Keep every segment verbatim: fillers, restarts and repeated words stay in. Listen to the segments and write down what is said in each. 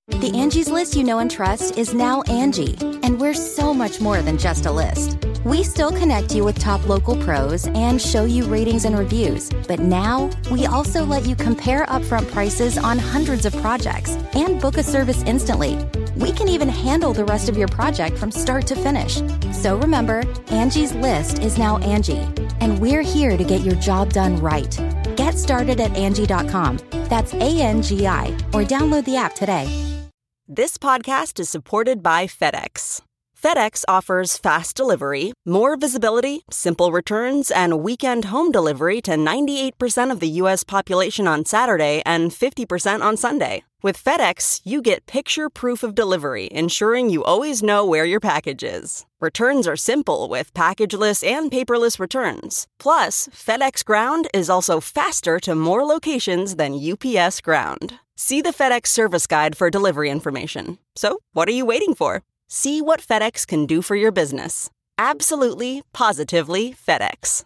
The Angie's List you know and trust is now Angie, and we're so much more than just a list. We still connect you with top local pros and show you ratings and reviews, but now we also let you compare upfront prices on hundreds of projects and book a service instantly. We can even handle the rest of your project from start to finish. So remember, Angie's List is now Angie, and we're here to get your job done right. Get started at Angie dot com. That's A N G I, or download the app today. This podcast is supported by FedEx. FedEx offers fast delivery, more visibility, simple returns, and weekend home delivery to ninety-eight percent of the U S population on Saturday and fifty percent on Sunday. With FedEx, you get picture proof of delivery, ensuring you always know where your package is. Returns are simple with packageless and paperless returns. Plus, FedEx Ground is also faster to more locations than U P S Ground. See the FedEx service guide for delivery information. So, what are you waiting for? See what FedEx can do for your business. Absolutely, positively FedEx.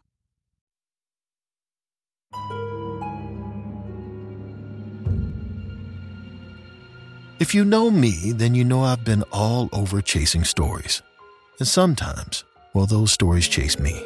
If you know me, then you know I've been all over chasing stories. And sometimes, well, those stories chase me.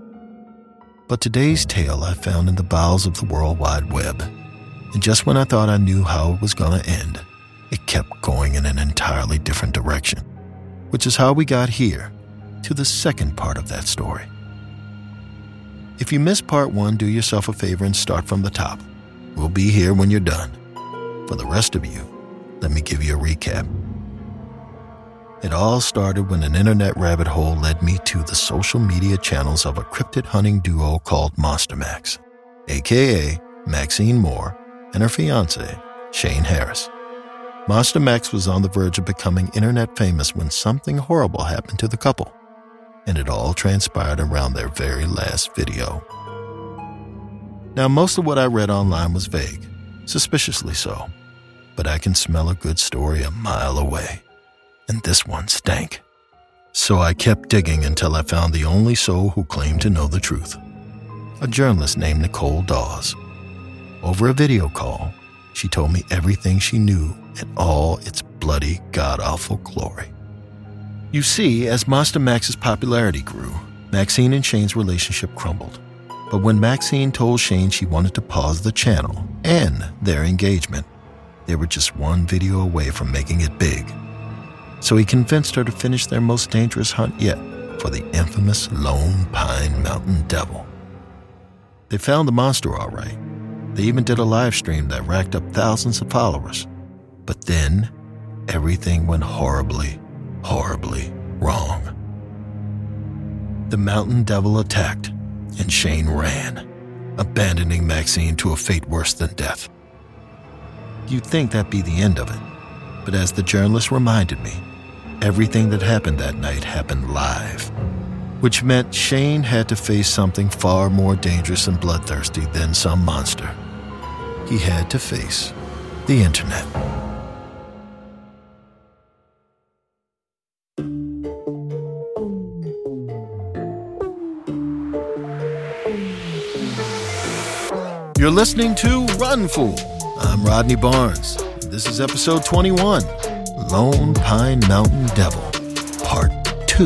But today's tale I found in the bowels of the World Wide Web. And just when I thought I knew how it was going to end, it kept going in an entirely different direction. Which is how we got here, to the second part of that story. If you missed part one, do yourself a favor and start from the top. We'll be here when you're done. For the rest of you, let me give you a recap. It all started when an internet rabbit hole led me to the social media channels of a cryptid hunting duo called Monster Max, aka Maxine Moore and her fiancé, Shane Harris. Monster Max was on the verge of becoming internet famous when something horrible happened to the couple, and it all transpired around their very last video. Now, most of what I read online was vague, suspiciously so, but I can smell a good story a mile away, and this one stank. So I kept digging until I found the only soul who claimed to know the truth, a journalist named Nicole Dawes. Over a video call, she told me everything she knew in all its bloody, god-awful glory. You see, as Monster Max's popularity grew, Maxine and Shane's relationship crumbled. But when Maxine told Shane she wanted to pause the channel and their engagement, they were just one video away from making it big. So he convinced her to finish their most dangerous hunt yet for the infamous Lone Pine Mountain Devil. They found the monster all right. They even did a live stream that racked up thousands of followers. But then, everything went horribly, horribly wrong. The Mountain Devil attacked, and Shane ran, abandoning Maxine to a fate worse than death. You'd think that'd be the end of it, but as the journalist reminded me, everything that happened that night happened live, which meant Shane had to face something far more dangerous and bloodthirsty than some monster. He had to face the internet. You're listening to Run Fool. I'm Rodney Barnes. This is episode twenty-one, Lone Pine Mountain Devil, part two.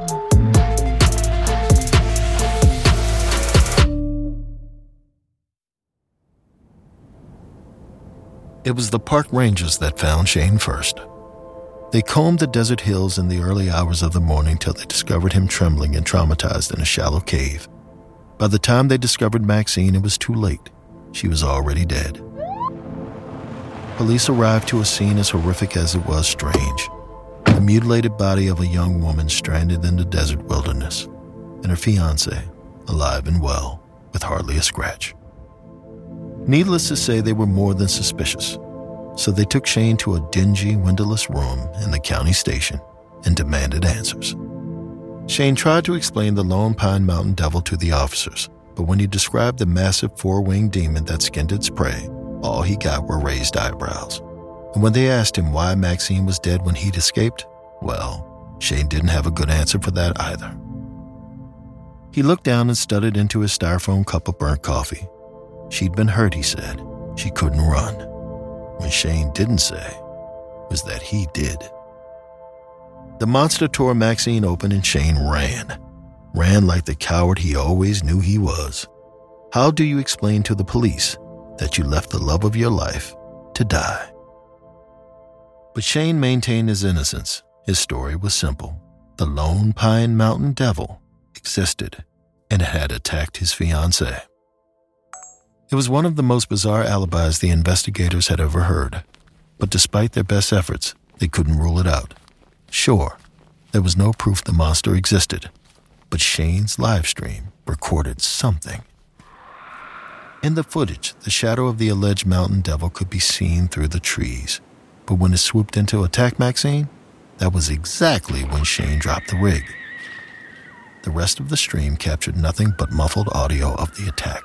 It was the park rangers that found Shane first. They combed the desert hills in the early hours of the morning till they discovered him trembling and traumatized in a shallow cave. By the time they discovered Maxine, it was too late. She was already dead. Police arrived to a scene as horrific as it was strange. The mutilated body of a young woman stranded in the desert wilderness, and her fiancé, alive and well, with hardly a scratch. Needless to say, they were more than suspicious, so they took Shane to a dingy, windowless room in the county station and demanded answers. Shane tried to explain the Lone Pine Mountain Devil to the officers, but when he described the massive four-winged demon that skinned its prey, all he got were raised eyebrows. And when they asked him why Maxine was dead when he'd escaped, well, Shane didn't have a good answer for that either. He looked down and stuttered into his styrofoam cup of burnt coffee. She'd been hurt, he said. She couldn't run. When Shane didn't say, was that he did. The monster tore Maxine open and Shane ran. Ran like the coward he always knew he was. How do you explain to the police that you left the love of your life to die? But Shane maintained his innocence. His story was simple. The Lone Pine Mountain Devil existed and had attacked his fiancée. It was one of the most bizarre alibis the investigators had ever heard. But despite their best efforts, they couldn't rule it out. Sure, there was no proof the monster existed, but Shane's live stream recorded something. In the footage, the shadow of the alleged mountain devil could be seen through the trees. But when it swooped in to attack Maxine, that was exactly when Shane dropped the rig. The rest of the stream captured nothing but muffled audio of the attack.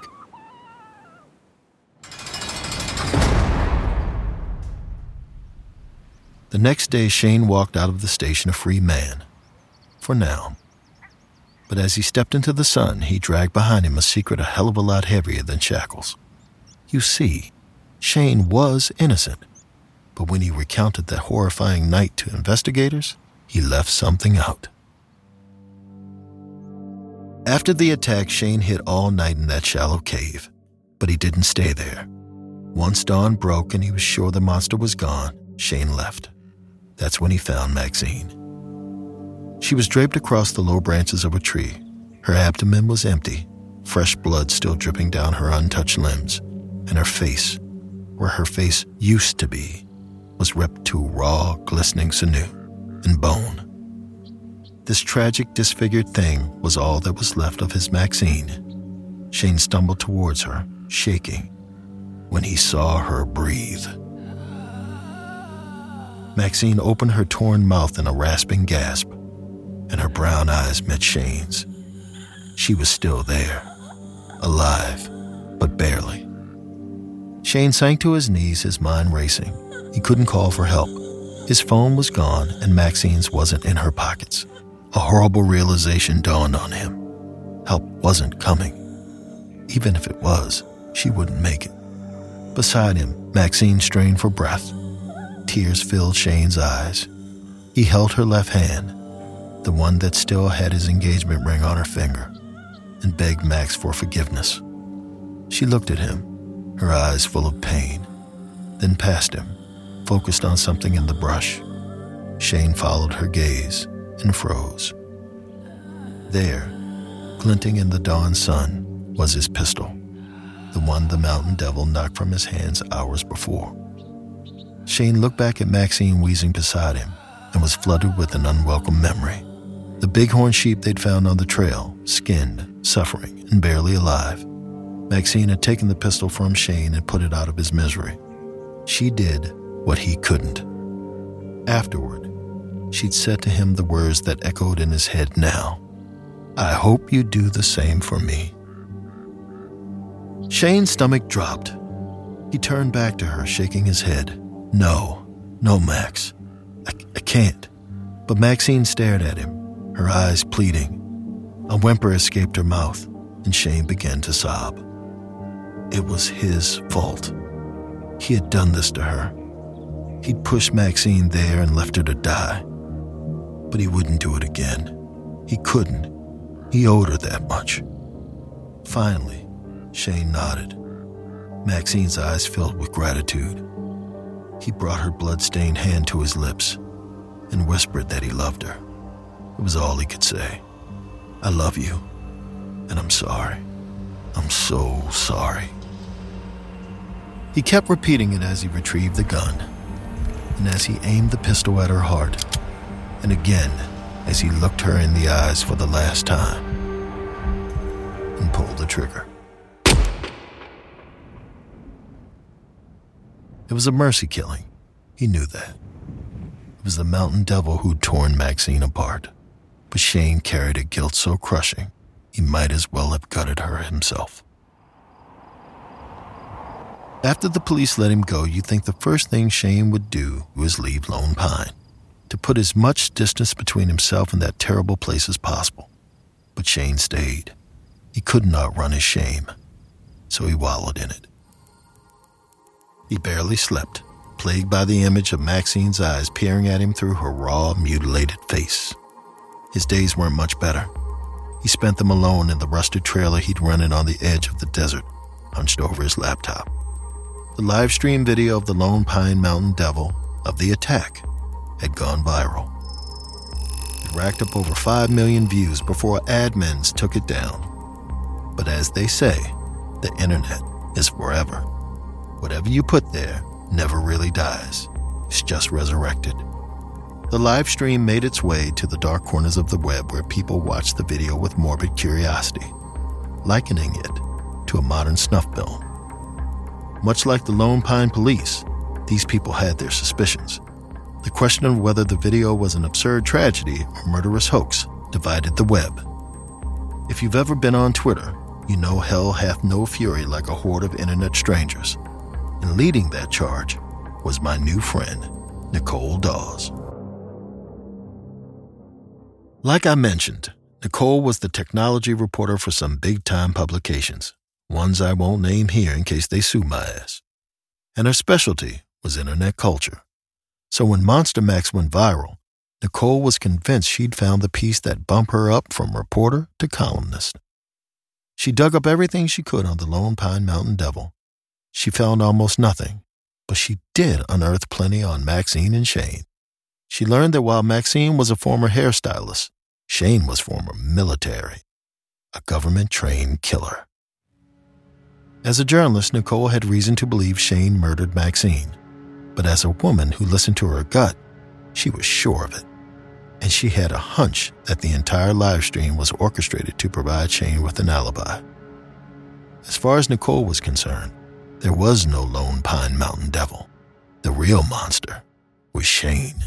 The next day, Shane walked out of the station a free man. For now. But as he stepped into the sun, he dragged behind him a secret a hell of a lot heavier than shackles. You see, Shane was innocent. But when he recounted that horrifying night to investigators, he left something out. After the attack, Shane hid all night in that shallow cave. But he didn't stay there. Once dawn broke and he was sure the monster was gone, Shane left. That's when he found Maxine. She was draped across the low branches of a tree. Her abdomen was empty, fresh blood still dripping down her untouched limbs, and her face, where her face used to be, was ripped to raw, glistening sinew and bone. This tragic, disfigured thing was all that was left of his Maxine. Shane stumbled towards her, shaking, when he saw her breathe. Maxine opened her torn mouth in a rasping gasp, and her brown eyes met Shane's. She was still there, alive, but barely. Shane sank to his knees, his mind racing. He couldn't call for help. His phone was gone, and Maxine's wasn't in her pockets. A horrible realization dawned on him. Help wasn't coming. Even if it was, she wouldn't make it. Beside him, Maxine strained for breath. Tears filled Shane's eyes. He held her left hand, the one that still had his engagement ring on her finger, and begged Max for forgiveness. She looked at him, her eyes full of pain, then past him, focused on something in the brush. Shane followed her gaze and froze. There, glinting in the dawn sun, was his pistol, the one the mountain devil knocked from his hands hours before. Shane looked back at Maxine wheezing beside him and was flooded with an unwelcome memory. The bighorn sheep they'd found on the trail, skinned, suffering, and barely alive. Maxine had taken the pistol from Shane and put it out of his misery. She did what he couldn't. Afterward, she'd said to him the words that echoed in his head now. I hope you do the same for me. Shane's stomach dropped. He turned back to her, shaking his head. No, no, Max. I, I can't. But Maxine stared at him, her eyes pleading. A whimper escaped her mouth, and Shane began to sob. It was his fault. He had done this to her. He'd pushed Maxine there and left her to die. But he wouldn't do it again. He couldn't. He owed her that much. Finally, Shane nodded. Maxine's eyes filled with gratitude. He brought her blood-stained hand to his lips and whispered that he loved her. It was all he could say. I love you, and I'm sorry. I'm so sorry. He kept repeating it as he retrieved the gun, and as he aimed the pistol at her heart, and again as he looked her in the eyes for the last time, and pulled the trigger. It was a mercy killing. He knew that. It was the mountain devil who'd torn Maxine apart. But Shane carried a guilt so crushing, he might as well have gutted her himself. After the police let him go, you'd think the first thing Shane would do was leave Lone Pine, to put as much distance between himself and that terrible place as possible. But Shane stayed. He couldn't outrun his shame, so he wallowed in it. He barely slept, plagued by the image of Maxine's eyes peering at him through her raw, mutilated face. His days weren't much better. He spent them alone in the rusted trailer he'd rented on the edge of the desert, hunched over his laptop. The live stream video of the Lone Pine Mountain Devil, of the attack, had gone viral. It racked up over five million views before admins took it down. But as they say, the internet is forever. Whatever you put there never really dies. It's just resurrected. The live stream made its way to the dark corners of the web where people watched the video with morbid curiosity, likening it to a modern snuff film. Much like the Lone Pine Police, these people had their suspicions. The question of whether the video was an absurd tragedy or murderous hoax divided the web. If you've ever been on Twitter, you know hell hath no fury like a horde of internet strangers. And leading that charge was my new friend, Nicole Dawes. Like I mentioned, Nicole was the technology reporter for some big-time publications, ones I won't name here in case they sue my ass. And her specialty was internet culture. So when Monster Max went viral, Nicole was convinced she'd found the piece that bumped her up from reporter to columnist. She dug up everything she could on the Lone Pine Mountain Devil. She found almost nothing, but she did unearth plenty on Maxine and Shane. She learned that while Maxine was a former hairstylist, Shane was former military, a government-trained killer. As a journalist, Nicole had reason to believe Shane murdered Maxine, but as a woman who listened to her gut, she was sure of it. And she had a hunch that the entire live stream was orchestrated to provide Shane with an alibi. As far as Nicole was concerned, there was no Lone Pine Mountain Devil. The real monster was Shane.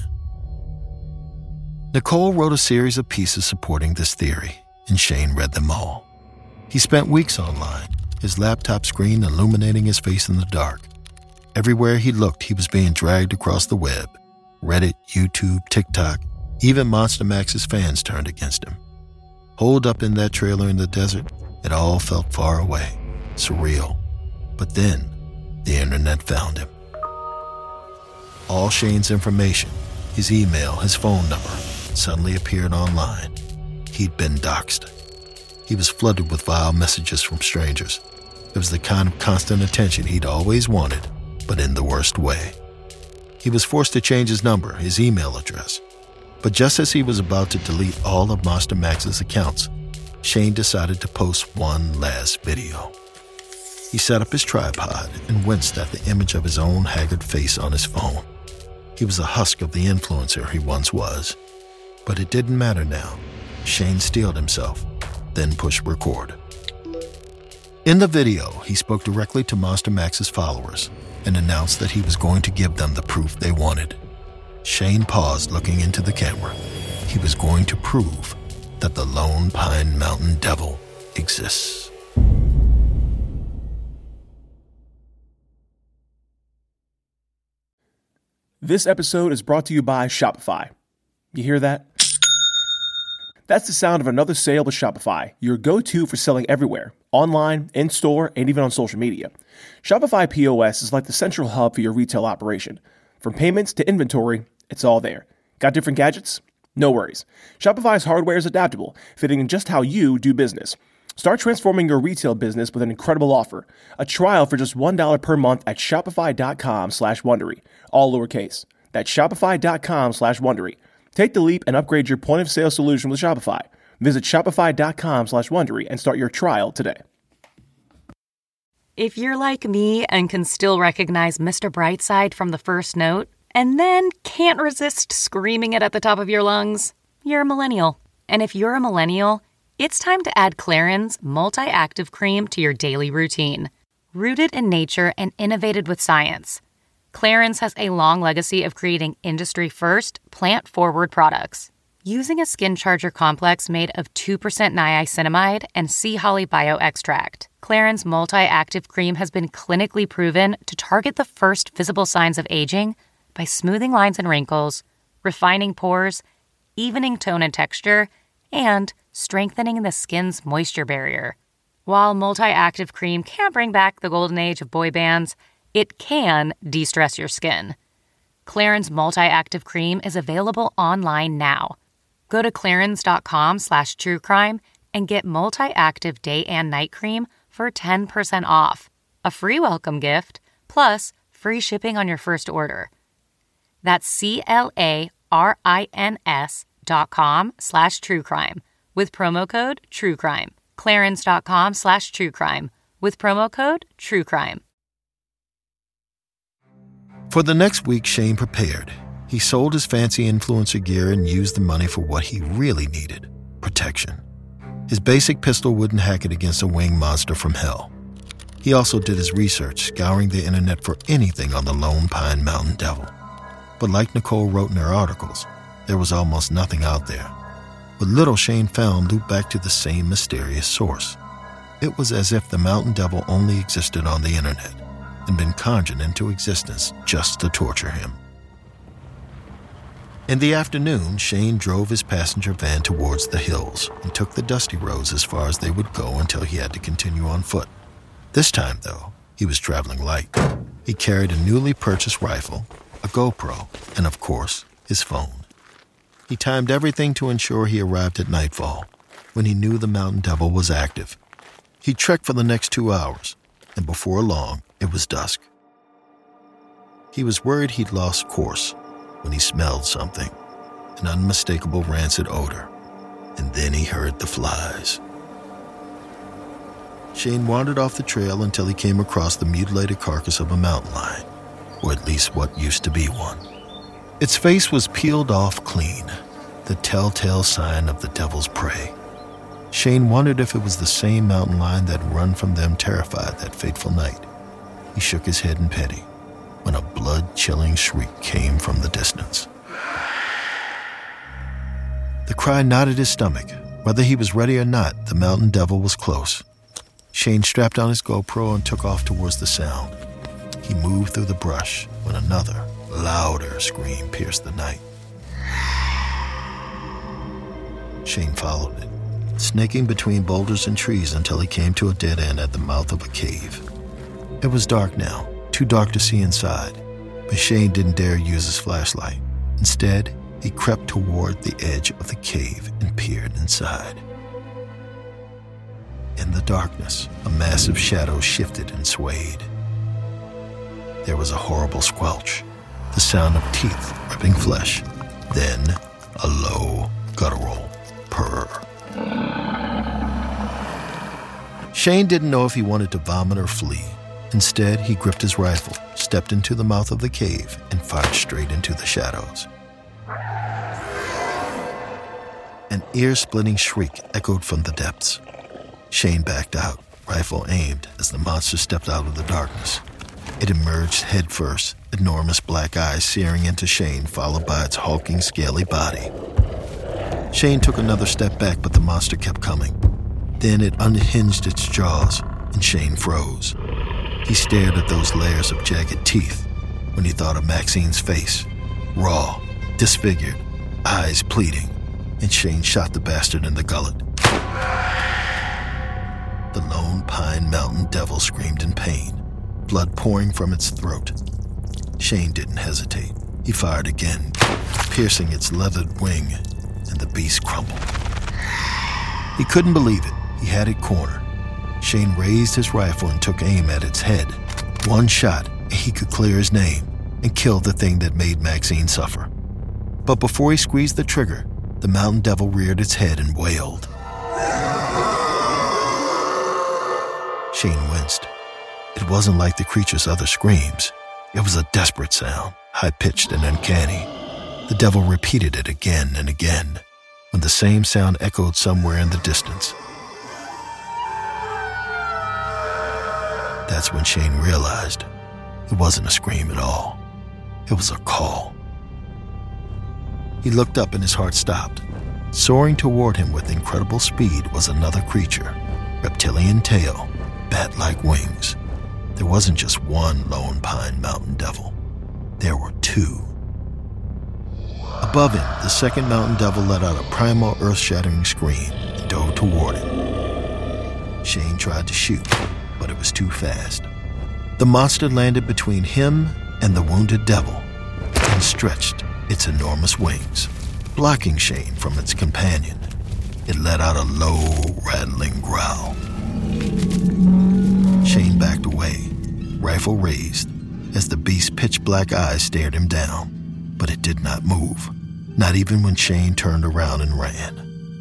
Nicole wrote a series of pieces supporting this theory, and Shane read them all. He spent weeks online, his laptop screen illuminating his face in the dark. Everywhere he looked, he was being dragged across the web. Reddit, YouTube, TikTok, even Monster Max's fans turned against him. Holed up in that trailer in the desert, it all felt far away, surreal. But then, the internet found him. All Shane's information, his email, his phone number, suddenly appeared online. He'd been doxxed. He was flooded with vile messages from strangers. It was the kind of constant attention he'd always wanted, but in the worst way. He was forced to change his number, his email address. But just as he was about to delete all of Monster Max's accounts, Shane decided to post one last video. He set up his tripod and winced at the image of his own haggard face on his phone. He was a husk of the influencer he once was. But it didn't matter now. Shane steeled himself, then pushed record. In the video, he spoke directly to Monster Max's followers and announced that he was going to give them the proof they wanted. Shane paused, looking into the camera. He was going to prove that the Lone Pine Mountain Devil exists. This episode is brought to you by Shopify. You hear that? That's the sound of another sale with Shopify, your go-to for selling everywhere, online, in-store, and even on social media. Shopify P O S is like the central hub for your retail operation. From payments to inventory, it's all there. Got different gadgets? No worries. Shopify's hardware is adaptable, fitting in just how you do business. Start transforming your retail business with an incredible offer. A trial for just one dollar per month at shopify.com slash Wondery. All lowercase. That's shopify.com slash Wondery. Take the leap and upgrade your point-of-sale solution with Shopify. Visit shopify.com slash Wondery and start your trial today. If you're like me and can still recognize Mister Brightside from the first note, and then can't resist screaming it at the top of your lungs, you're a millennial. And if you're a millennial, it's time to add Clarins Multi-Active Cream to your daily routine. Rooted in nature and innovated with science, Clarins has a long legacy of creating industry-first, plant-forward products. Using a skin charger complex made of two percent niacinamide and sea holly bioextract, Clarins Multi-Active Cream has been clinically proven to target the first visible signs of aging by smoothing lines and wrinkles, refining pores, evening tone and texture, and strengthening the skin's moisture barrier. While Multi-Active Cream can't bring back the golden age of boy bands, it can de-stress your skin. Clarins Multi-Active Cream is available online now. Go to clarins.com slash true crime and get Multi-Active Day and Night Cream for ten percent off, a free welcome gift, plus free shipping on your first order. That's C-L-A-R-I-N-S dot com slash true crime with promo code TRUECRIME. Clarins.com slash true crime with promo code TRUECRIME. For the next week, Shane prepared. He sold his fancy influencer gear and used the money for what he really needed, protection. His basic pistol wouldn't hack it against a winged monster from hell. He also did his research, scouring the internet for anything on the Lone Pine Mountain Devil. But like Nicole wrote in her articles, there was almost nothing out there. What little Shane found looped back to the same mysterious source. It was as if the Mountain Devil only existed on the internet and been conjured into existence just to torture him. In the afternoon, Shane drove his passenger van towards the hills and took the dusty roads as far as they would go until he had to continue on foot. This time, though, he was traveling light. He carried a newly purchased rifle, a GoPro, and of course, his phone. He timed everything to ensure he arrived at nightfall, when he knew the Mountain Devil was active. He trekked for the next two hours, and before long, it was dusk. He was worried he'd lost course when he smelled something, an unmistakable rancid odor, and then he heard the flies. Shane wandered off the trail until he came across the mutilated carcass of a mountain lion, or at least what used to be one. Its face was peeled off clean, the telltale sign of the devil's prey. Shane wondered if it was the same mountain lion that had run from them terrified that fateful night. He shook his head in pity when a blood-chilling shriek came from the distance. The cry knotted his stomach. Whether he was ready or not, the Mountain Devil was close. Shane strapped on his GoPro and took off towards the sound. He moved through the brush when another, louder scream pierced the night. Shane followed it, snaking between boulders and trees until he came to a dead end at the mouth of a cave. It was dark now, too dark to see inside, but Shane didn't dare use his flashlight. Instead, he crept toward the edge of the cave and peered inside. In the darkness, a massive shadow shifted and swayed. There was a horrible squelch, the sound of teeth ripping flesh, then a low, guttural purr. Shane didn't know if he wanted to vomit or flee. Instead, he gripped his rifle, stepped into the mouth of the cave, and fired straight into the shadows. An ear-splitting shriek echoed from the depths. Shane backed out, rifle aimed, as the monster stepped out of the darkness. It emerged head first, enormous black eyes searing into Shane, followed by its hulking, scaly body. Shane took another step back, but the monster kept coming. Then it unhinged its jaws, and Shane froze. He stared at those layers of jagged teeth when he thought of Maxine's face, raw, disfigured, eyes pleading, and Shane shot the bastard in the gullet. The Lone Pine Mountain Devil screamed in pain, blood pouring from its throat. Shane didn't hesitate. He fired again, piercing its leathered wing, and the beast crumpled. He couldn't believe it. He had it cornered. Shane raised his rifle and took aim at its head. One shot, and he could clear his name and kill the thing that made Maxine suffer. But before he squeezed the trigger, the Mountain Devil reared its head and wailed. Shane winced. It wasn't like the creature's other screams. It was a desperate sound, high-pitched and uncanny. The devil repeated it again and again, when the same sound echoed somewhere in the distance. That's when Shane realized it wasn't a scream at all. It was a call. He looked up and his heart stopped. Soaring toward him with incredible speed was another creature, reptilian tail, bat-like wings. There wasn't just one Lone Pine Mountain Devil. There were two. Above him, the second Mountain Devil let out a primal, earth-shattering scream and dove toward him. Shane tried to shoot, but it was too fast. The monster landed between him and the wounded devil and and stretched its enormous wings, blocking Shane from its companion. It let out a low, rattling growl. Shane backed away, rifle raised, as the beast's pitch-black eyes stared him down, but it did not move, not even when Shane turned around and ran.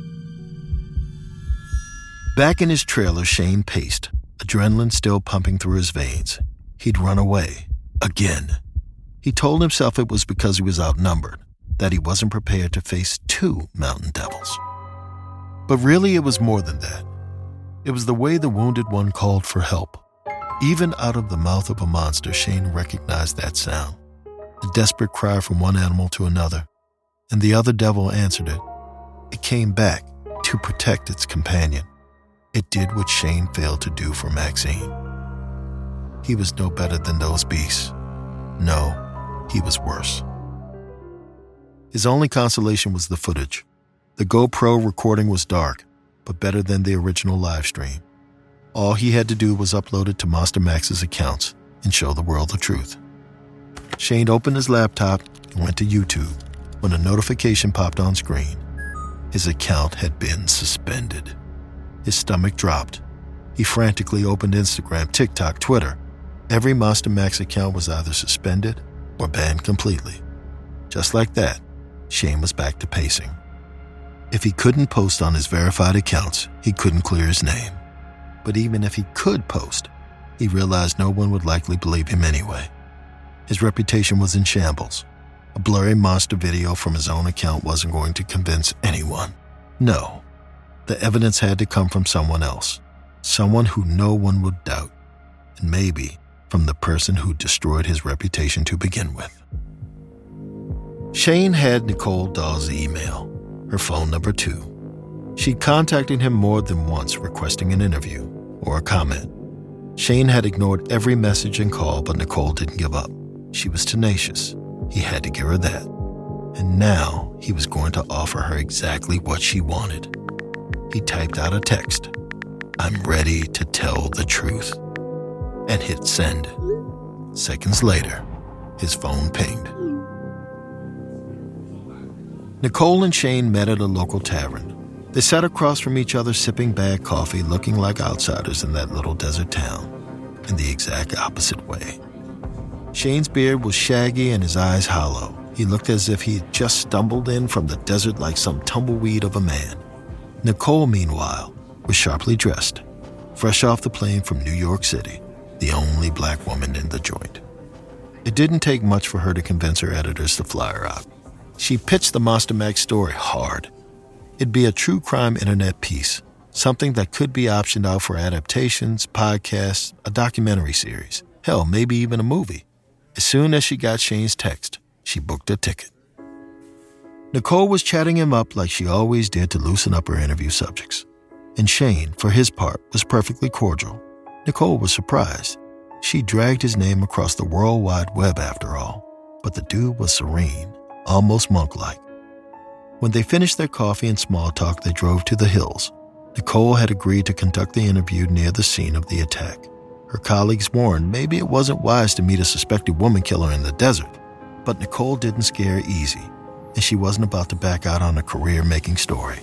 Back in his trailer, Shane paced, adrenaline still pumping through his veins. He'd run away. Again. He told himself it was because he was outnumbered, that he wasn't prepared to face two mountain devils. But really, it was more than that. It was the way the wounded one called for help. Even out of the mouth of a monster, Shane recognized that sound. A desperate cry from one animal to another, and the other devil answered it. It came back to protect its companion. It did what Shane failed to do for Maxine. He was no better than those beasts. No, he was worse. His only consolation was the footage. The GoPro recording was dark, but better than the original live stream. All he had to do was upload it to Monster Max's accounts and show the world the truth. Shane opened his laptop and went to YouTube when a notification popped on screen. His account had been suspended. His stomach dropped. He frantically opened Instagram, TikTok, Twitter. Every Monster Max account was either suspended or banned completely. Just like that, Shane was back to pacing. If he couldn't post on his verified accounts, he couldn't clear his name. But even if he could post, he realized no one would likely believe him anyway. His reputation was in shambles. A blurry monster video from his own account wasn't going to convince anyone. No, the evidence had to come from someone else, someone who no one would doubt, and maybe from the person who destroyed his reputation to begin with. Shane had Nicole Dawes' email, her phone number too. She'd contacted him more than once requesting an interview or a comment. Shane had ignored every message and call, but Nicole didn't give up. She was tenacious. He had to give her that. And now he was going to offer her exactly what she wanted. He typed out a text. "I'm ready to tell the truth," and hit send. Seconds later, his phone pinged. Nicole and Shane met at a local tavern. They sat across from each other sipping bad coffee, looking like outsiders in that little desert town, in the exact opposite way. Shane's beard was shaggy and his eyes hollow. He looked as if he had just stumbled in from the desert like some tumbleweed of a man. Nicole, meanwhile, was sharply dressed, fresh off the plane from New York City, the only black woman in the joint. It didn't take much for her to convince her editors to fly her out. She pitched the Monster Max story hard. It'd be a true crime internet piece, something that could be optioned out for adaptations, podcasts, a documentary series, hell, maybe even a movie. As soon as she got Shane's text, she booked a ticket. Nicole was chatting him up like she always did to loosen up her interview subjects. And Shane, for his part, was perfectly cordial. Nicole was surprised. She dragged his name across the World Wide Web after all. But the dude was serene, almost monk-like. When they finished their coffee and small talk, they drove to the hills. Nicole had agreed to conduct the interview near the scene of the attack. Her colleagues warned maybe it wasn't wise to meet a suspected woman killer in the desert. But Nicole didn't scare easy, and she wasn't about to back out on a career-making story.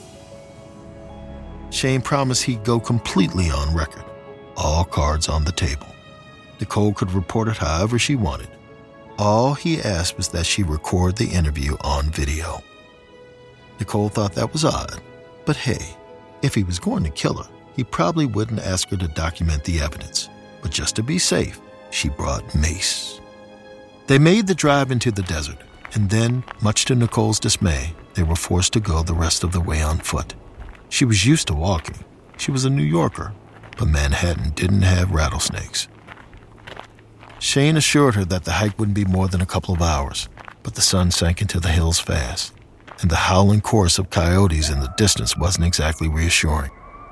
Shane promised he'd go completely on record, all cards on the table. Nicole could report it however she wanted. All he asked was that she record the interview on video. Nicole thought that was odd, but hey, if he was going to kill her, he probably wouldn't ask her to document the evidence. But just to be safe, she brought mace. They made the drive into the desert, and then, much to Nicole's dismay, they were forced to go the rest of the way on foot. She was used to walking. She was a New Yorker, but Manhattan didn't have rattlesnakes. Shane assured her that the hike wouldn't be more than a couple of hours, but the sun sank into the hills fast, and the howling chorus of coyotes in the distance wasn't exactly reassuring.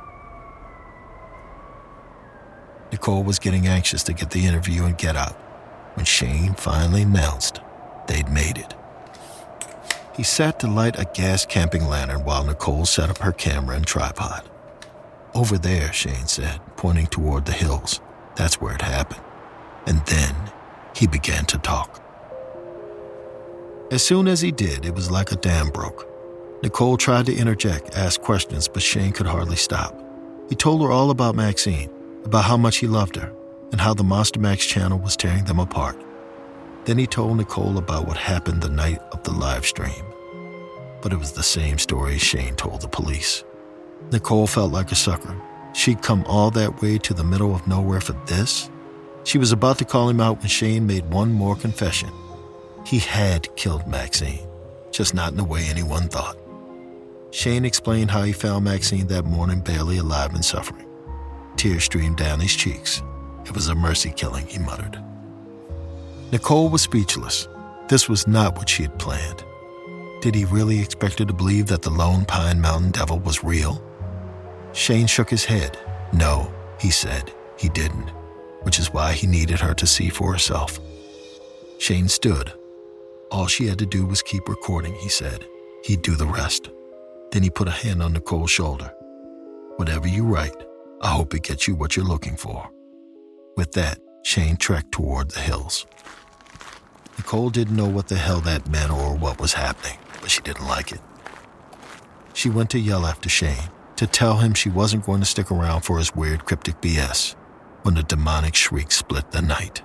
Nicole was getting anxious to get the interview and get out when Shane finally announced they'd made it. He sat to light a gas camping lantern while Nicole set up her camera and tripod. "Over there," Shane said, pointing toward the hills. "That's where it happened." And then he began to talk. As soon as he did, it was like a dam broke. Nicole tried to interject, ask questions, but Shane could hardly stop. He told her all about Maxine, about how much he loved her, and how the Monster Max channel was tearing them apart. Then he told Nicole about what happened the night of the live stream. But it was the same story Shane told the police. Nicole felt like a sucker. She'd come all that way to the middle of nowhere for this? She was about to call him out when Shane made one more confession. He had killed Maxine, just not in the way anyone thought. Shane explained how he found Maxine that morning barely alive and suffering. Tears streamed down his cheeks. It was a mercy killing, he muttered. Nicole was speechless. This was not what she had planned. Did he really expect her to believe that the Lone Pine Mountain Devil was real? Shane shook his head. No, he said, he didn't, which is why he needed her to see for herself. Shane stood. All she had to do was keep recording, he said. He'd do the rest. Then he put a hand on Nicole's shoulder. Whatever you write, I hope it gets you what you're looking for. With that, Shane trekked toward the hills. Nicole didn't know what the hell that meant or what was happening, but she didn't like it. She went to yell after Shane, to tell him she wasn't going to stick around for his weird cryptic B S, when a demonic shriek split the night.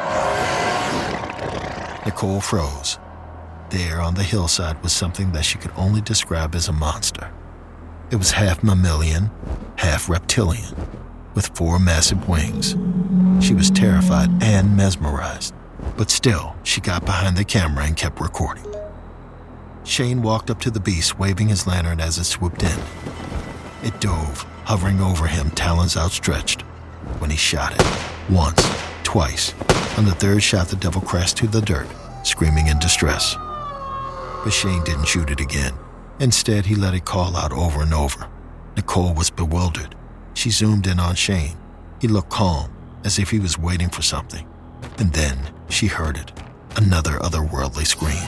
Nicole froze. There on the hillside was something that she could only describe as a monster. It was half mammalian, half reptilian, with four massive wings. She was terrified and mesmerized, but still, she got behind the camera and kept recording. Shane walked up to the beast, waving his lantern as it swooped in. It dove, hovering over him, talons outstretched. When he shot it, once, twice, on the third shot the devil crashed to the dirt, screaming in distress. But Shane didn't shoot it again. Instead, he let it call out over and over. Nicole was bewildered. She zoomed in on Shane. He looked calm, as if he was waiting for something. And then she heard it, another otherworldly scream.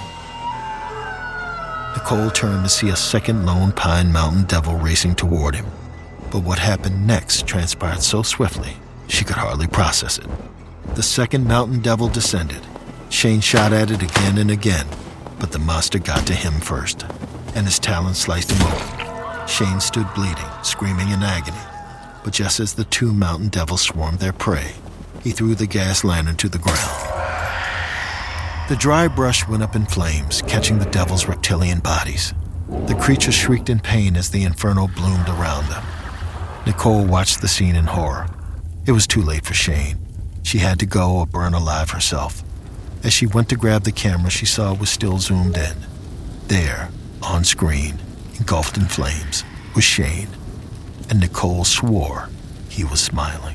Nicole turned to see a second Lone Pine Mountain Devil racing toward him. But what happened next transpired so swiftly, she could hardly process it. The second Mountain Devil descended. Shane shot at it again and again, but the monster got to him first, and his talons sliced him open. Shane stood bleeding, screaming in agony. But just as the two Mountain Devils swarmed their prey, he threw the gas lantern to the ground. The dry brush went up in flames, catching the devils' reptilian bodies. The creatures shrieked in pain as the inferno bloomed around them. Nicole watched the scene in horror. It was too late for Shane. She had to go or burn alive herself. As she went to grab the camera, she saw it was still zoomed in. There, on screen, engulfed in flames, was Shane. And Nicole swore he was smiling.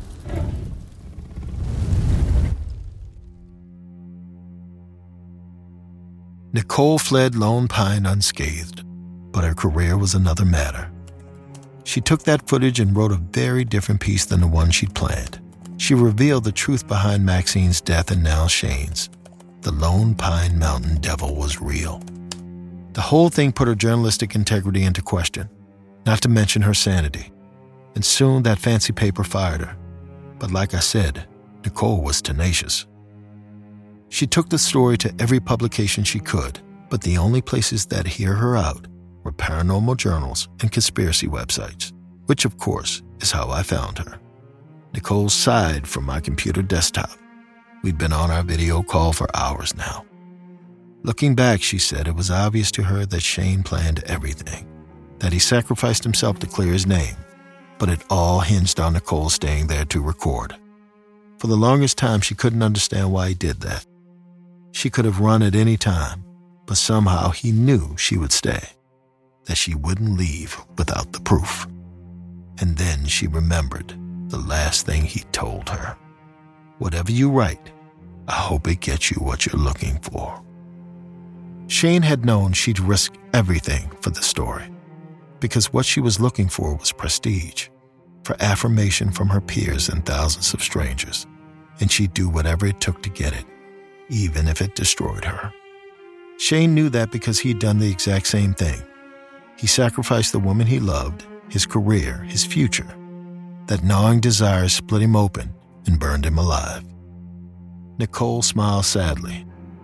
Nicole fled Lone Pine unscathed, but her career was another matter. She took that footage and wrote a very different piece than the one she'd planned. She revealed the truth behind Maxine's death and now Shane's. The Lone Pine Mountain Devil was real. The whole thing put her journalistic integrity into question, not to mention her sanity. And soon that fancy paper fired her. But like I said, Nicole was tenacious. She took the story to every publication she could, but the only places that hear her out were paranormal journals and conspiracy websites, which of course is how I found her. Nicole sighed from my computer desktop. We'd been on our video call for hours now. Looking back, she said it was obvious to her that Shane planned everything, that he sacrificed himself to clear his name, but it all hinged on Nicole staying there to record. For the longest time, she couldn't understand why he did that. She could have run at any time, but somehow he knew she would stay, that she wouldn't leave without the proof. And then she remembered the last thing he told her. Whatever you write, I hope it gets you what you're looking for. Shane had known she'd risk everything for the story, because what she was looking for was prestige, for affirmation from her peers and thousands of strangers, and she'd do whatever it took to get it, even if it destroyed her. Shane knew that because he'd done the exact same thing. He sacrificed the woman he loved, his career, his future. That gnawing desire split him open and burned him alive. Nicole smiled sadly.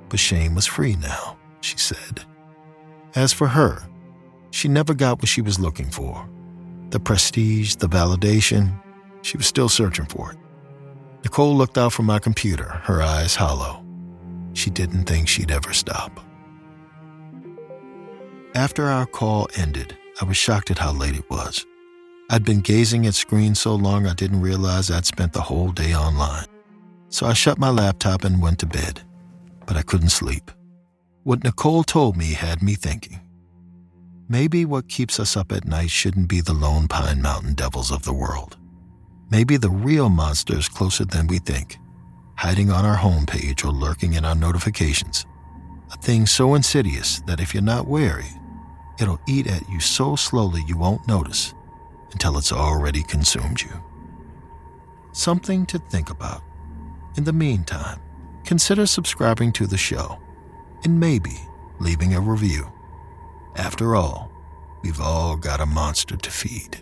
But Shane was free now, she said. As for her, she never got what she was looking for. The prestige, the validation, she was still searching for it. Nicole looked out from my computer, her eyes hollow. She didn't think she'd ever stop. After our call ended, I was shocked at how late it was. I'd been gazing at screens so long I didn't realize I'd spent the whole day online. So I shut my laptop and went to bed, but I couldn't sleep. What Nicole told me had me thinking. Maybe what keeps us up at night shouldn't be the Lone Pine Mountain devils of the world. Maybe the real monster is closer than we think, hiding on our homepage or lurking in our notifications. A thing so insidious that if you're not wary, it'll eat at you so slowly you won't notice until it's already consumed you. Something to think about. In the meantime, consider subscribing to the show and maybe leaving a review. After all, we've all got a monster to feed.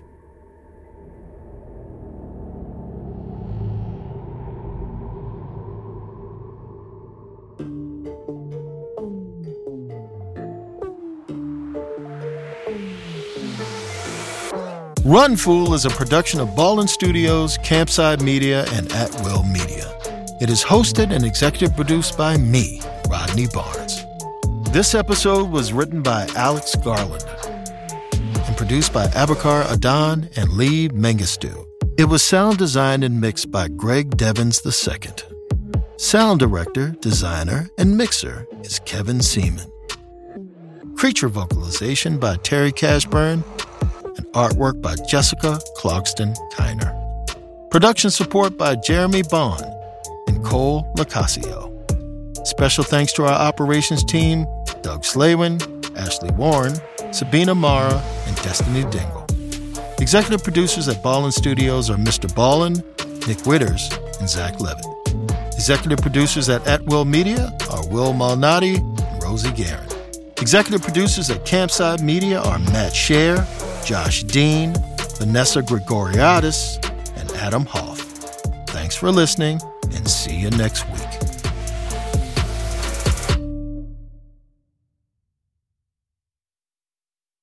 Run Fool is a production of Ballin Studios, Campside Media, and At Will Media. It is hosted and executive produced by me, Rodney Barnes. This episode was written by Alex Garland and produced by Abakar Adan and Lee Mengistu. It was sound designed and mixed by Greg Devins the Second. Sound director, designer, and mixer is Kevin Seaman. Creature vocalization by Terry Cashburn and artwork by Jessica Clogston Kiner. Production support by Jeremy Bond and Cole Lacasio. Special thanks to our operations team, Doug Slaywin, Ashley Warren, Sabina Mara, and Destiny Dingle. Executive producers at Ballin Studios are Mister Ballin, Nick Witters, and Zach Levitt. Executive producers at At Will Media are Will Malnati and Rosie Guerin. Executive producers at Campside Media are Matt Scher, Josh Dean, Vanessa Gregoriadis, and Adam Hoff. Thanks for listening, and see you next week.